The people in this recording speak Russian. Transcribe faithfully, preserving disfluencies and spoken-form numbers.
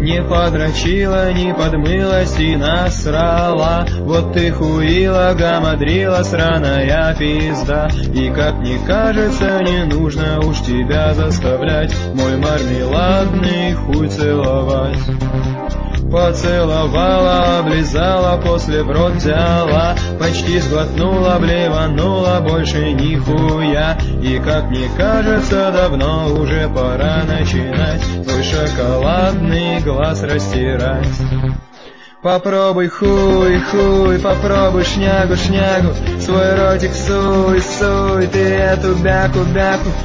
Не подрочила, не подмылась и насрала. Вот ты хуила, гамадрила, сраная пизда. И как мне кажется, не нужно уж тебя заставлять мой мармеладный хуй целовать. Поцеловала, облизала, после в рот взяла, почти сглотнула, блеванула, больше нихуя. И как мне кажется, давно уже пора начинать твой шоколадный глаз растирать. Попробуй хуй, хуй, попробуй шнягу, шнягу, свой ротик суй, суй, ты эту бяку, бяку